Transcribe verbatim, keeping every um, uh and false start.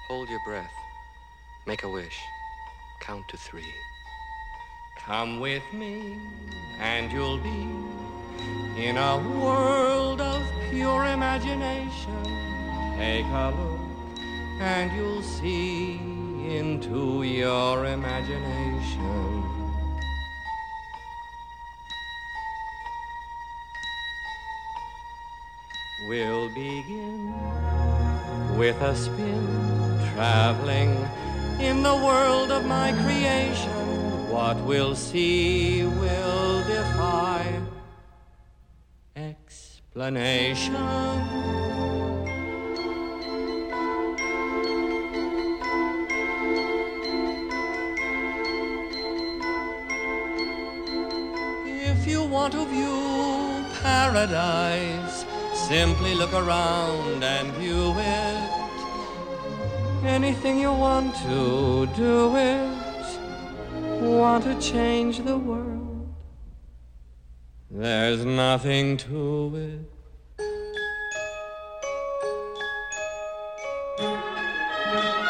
Hold your breath. Make a wish. Count to three. Come with me, and you'll be in a world of pure imagination. Take a look, and you'll see into your imagination. We'll begin with a spin, traveling in the world of my creation. What we'll see will defy explanation. If you want to view paradise, simply look around and view it. Anything you want to, do it. Want to change the world? There's nothing to it.